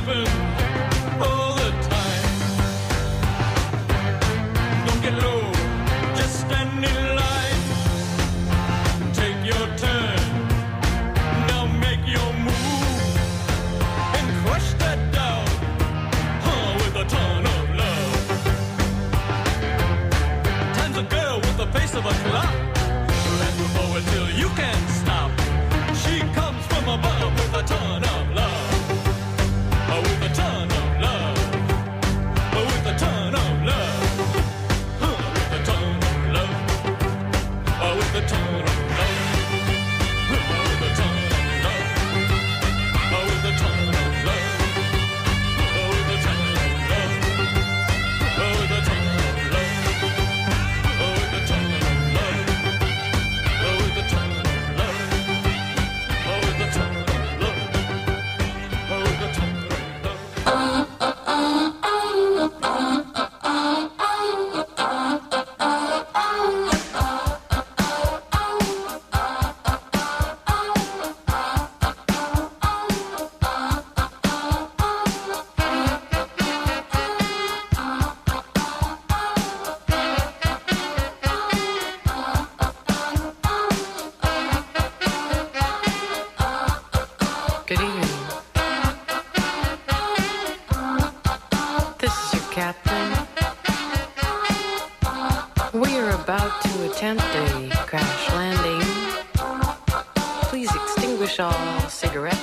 moving all the time. Don't get low, just stand in line. Take your turn, now make your move and crush that doubt, with a ton of love. Time's a girl with the face of a clock. Let's move forward till you can't stop. She comes from above with a ton of love. With a ton of love. With a ton of love. With a ton of love. With a ton of love. With a ton of love. With a ton of love. With a ton of love. With a ton of love. With a ton of love. With a ton of love. With a ton of love. With a ton of love. Good evening. This is your captain. We are about to attempt a crash landing. Please extinguish all cigarettes.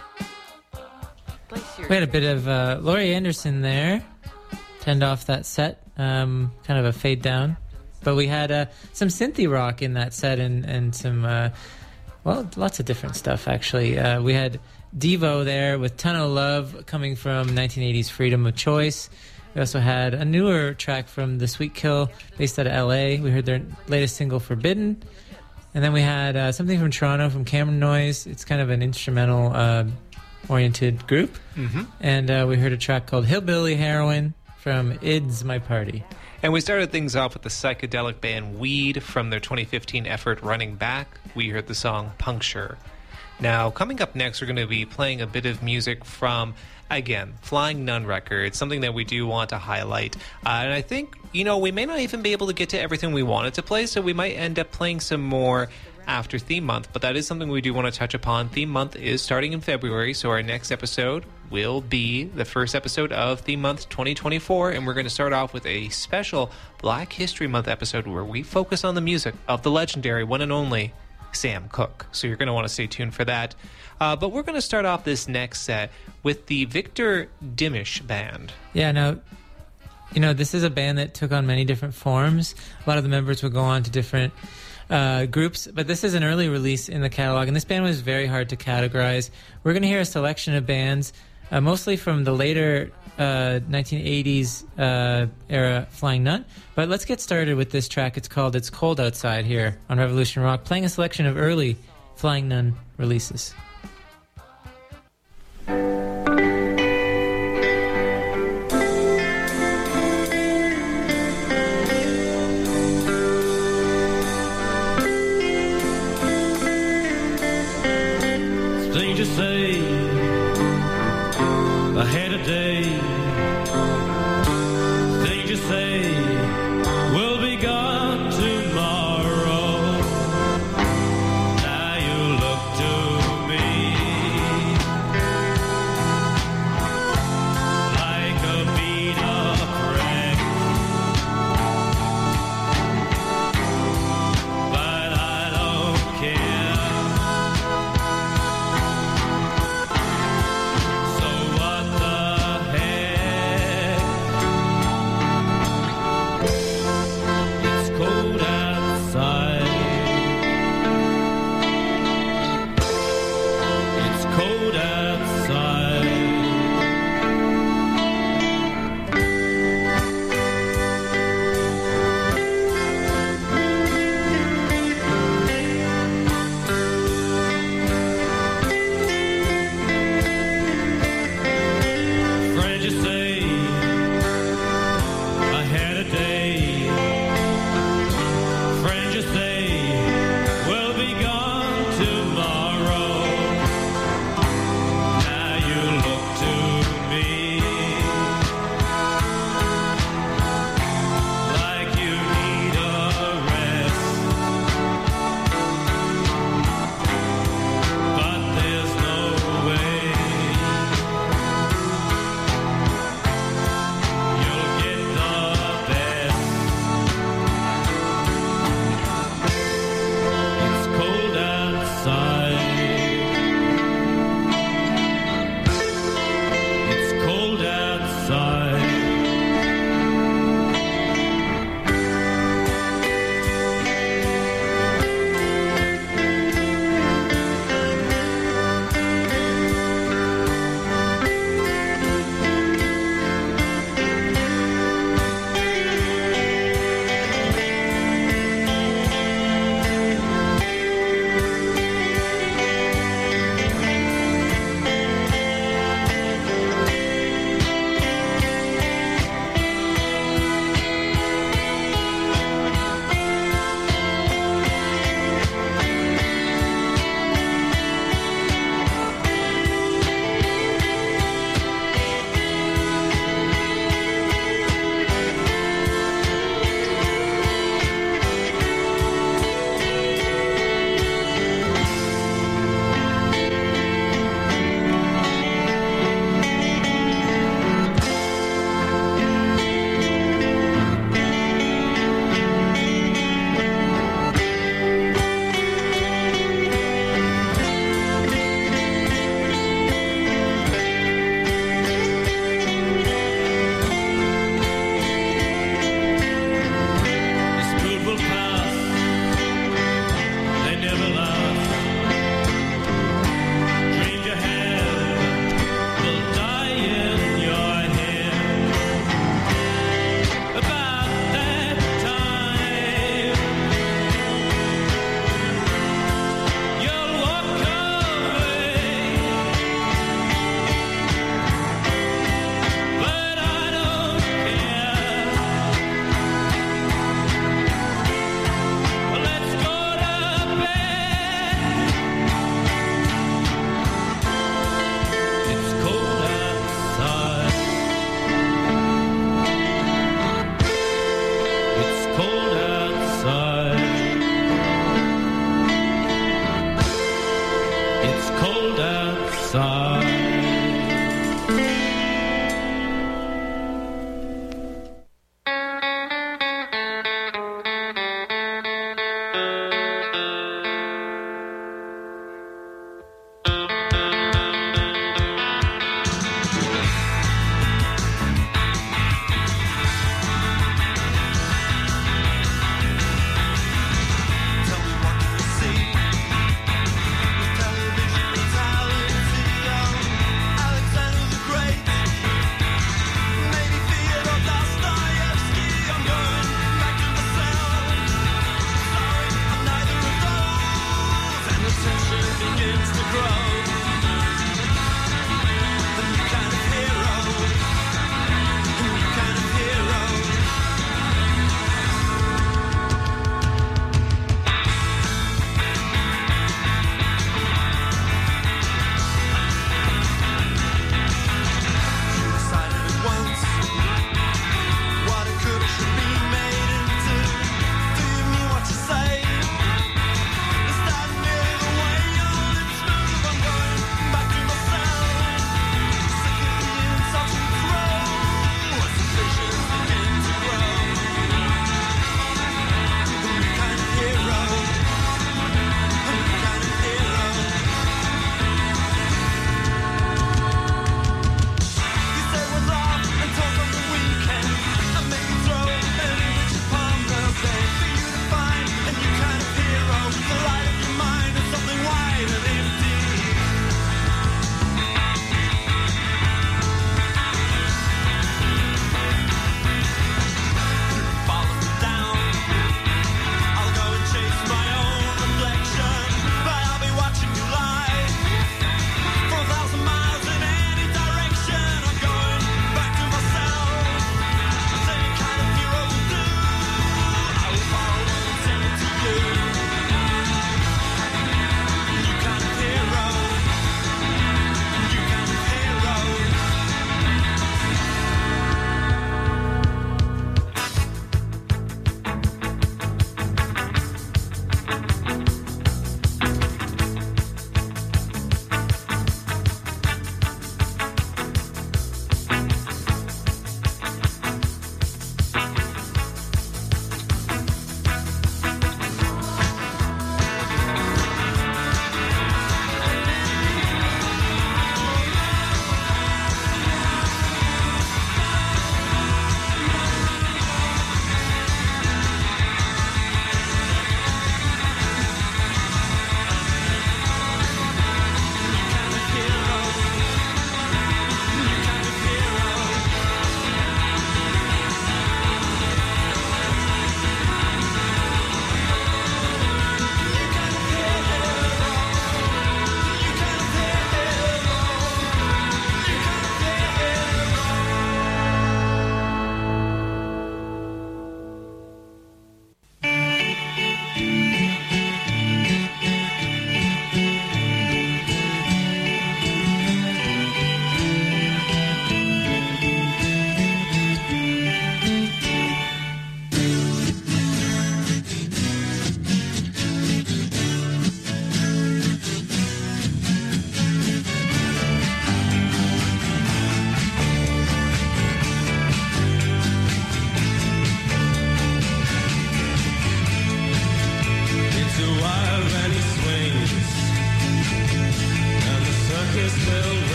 We had a bit of Laurie Anderson there. Turned off that set. Kind of a fade down. But we had some synthy rock in that set and some, lots of different stuff, actually. We had Devo there with Ton of Love coming from 1980's Freedom of Choice. We also had a newer track from The Sweet Kill based out of LA. We heard their latest single, Forbidden. And then we had something from Toronto from Cameron Noise. It's kind of an instrumental oriented group. Mm-hmm. And we heard a track called Hillbilly Heroin from Id's My Party. And we started things off with the psychedelic band Weed from their 2015 effort Running Back. We heard the song Puncture. Now, coming up next, we're going to be playing a bit of music from, again, Flying Nun Records, something that we do want to highlight. And I think, we may not even be able to get to everything we wanted to play, so we might end up playing some more after Theme Month, but that is something we do want to touch upon. Theme Month is starting in February, so our next episode will be the first episode of Theme Month 2024, and we're going to start off with a special Black History Month episode where we focus on the music of the legendary one and only Sam Cooke. So you're going to want to stay tuned for that. But we're going to start off this next set with the Victor Dimish Band. Yeah, now, this is a band that took on many different forms. A lot of the members would go on to different groups, but this is an early release in the catalog, and this band was very hard to categorize. We're going to hear a selection of bands, mostly from the later 1980s era Flying Nun, but let's get started with this track. It's called It's Cold Outside here on Revolution Rock, playing a selection of early Flying Nun releases. Strangers say I had a day. Strangers say we'll be gone tomorrow. Now you look to me like a beat up wreck, but I don't care. To me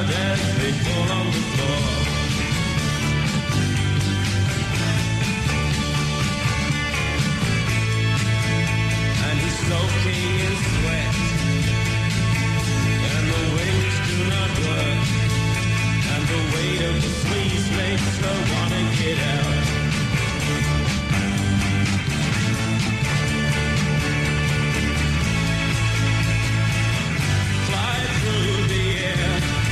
hard as they fall on the floor. And he's soaking in sweat, and the wings do not work, and the weight of the sleeves makes her wanna get out. Fly through the air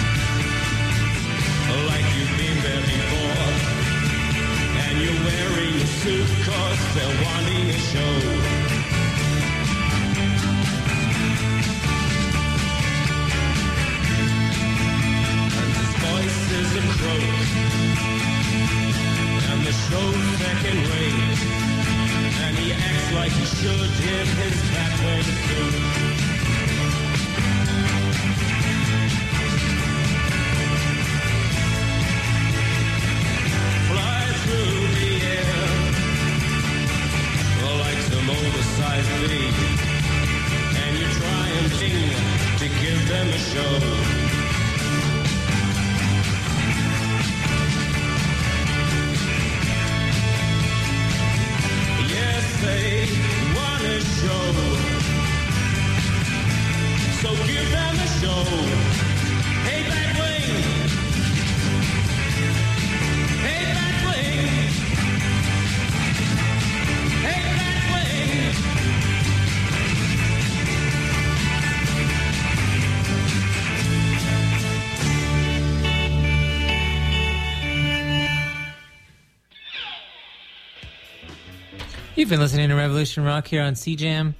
like you've been there before, and you're wearing a suit 'cause they're wanting a show. Voices a croak, and the show's second rate, and he acts like he should in his backwards suit. Fly through the air like some oversized lead, and you're trying to give them a show. They want a show, so give them a show. Hey, Batwing! Hey, Batwing! Hey, Batwing! You've been listening to Revolution Rock here on CJAM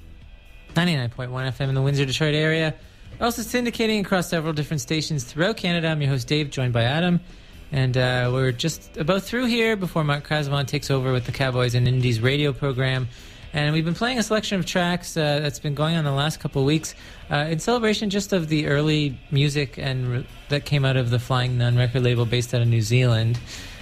99.1 FM in the Windsor, Detroit area. We're also syndicating across several different stations throughout Canada. I'm your host, Dave, joined by Adam. And we're just about through here before Mark Krasavon takes over with the Cowboys and Indies radio program. And we've been playing a selection of tracks that's been going on the last couple of weeks in celebration just of the early music and that came out of the Flying Nun record label based out of New Zealand,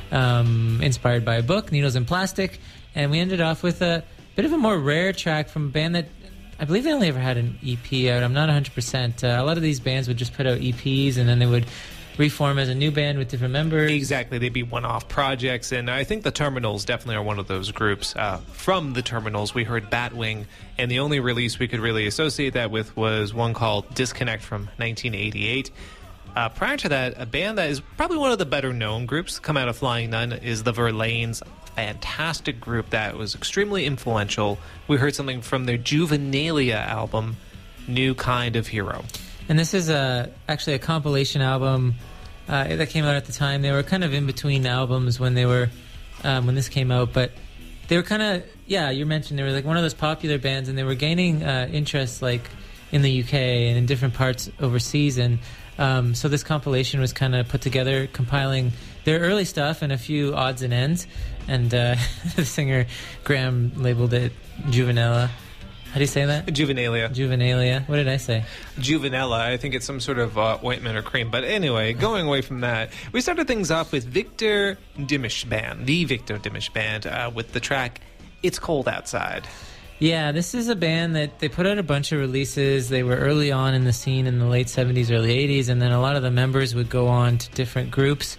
inspired by a book, Needles and Plastic. And we ended off with a bit of a more rare track from a band that I believe they only ever had an EP out. I'm not 100%. A lot of these bands would just put out EPs and then they would reform as a new band with different members. Exactly. They'd be one-off projects. And I think the Terminals definitely are one of those groups. From the Terminals, we heard Batwing. And the only release we could really associate that with was one called Disconnect from 1988. Prior to that, a band that is probably one of the better-known groups to come out of Flying Nun is the Verlaines. Fantastic group that was extremely influential. We heard something from their Juvenalia album, New Kind of Hero. And this is actually a compilation album that came out at the time. They were kind of in between albums when they were when this came out, but they were kind of, yeah, you mentioned they were like one of those popular bands, and they were gaining interest like in the UK and in different parts overseas. And so this compilation was kind of put together, compiling their early stuff and a few odds and ends. And the singer Graham labeled it Juvenella. How do you say that? Juvenalia. Juvenalia. What did I say? Juvenella. I think it's some sort of ointment or cream. But anyway, going away from that, we started things off with Victor Dimish Band, the Victor Dimish Band, with the track It's Cold Outside. Yeah, this is a band that they put out a bunch of releases. They were early on in the scene in the late 70s, early 80s, and then a lot of the members would go on to different groups.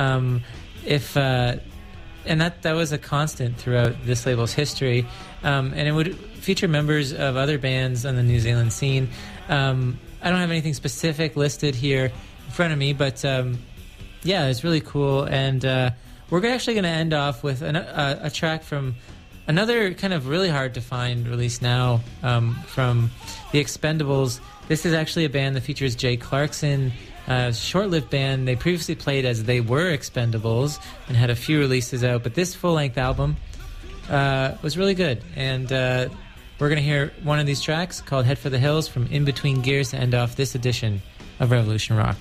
And that was a constant throughout this label's history. And it would feature members of other bands on the New Zealand scene. I don't have anything specific listed here in front of me, but yeah, it's really cool. And we're actually going to end off with a track from another kind of really hard to find release now from the Expendables. This is actually a band that features Jay Clarkson. Short-lived band. They previously played as They Were Expendables and had a few releases out, but this full-length album was really good. And we're going to hear one of these tracks called Head for the Hills from In Between Gears to end off this edition of Revolution Rock.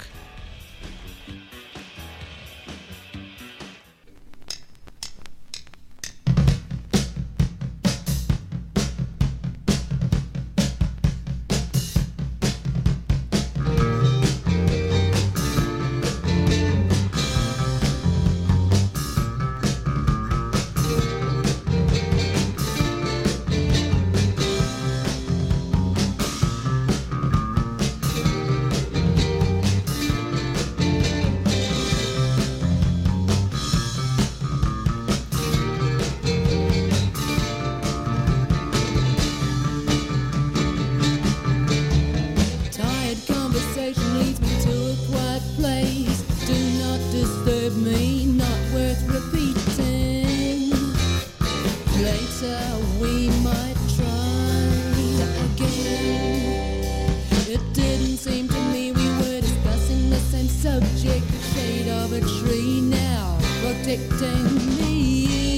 subject, the shade of a tree now, protecting me.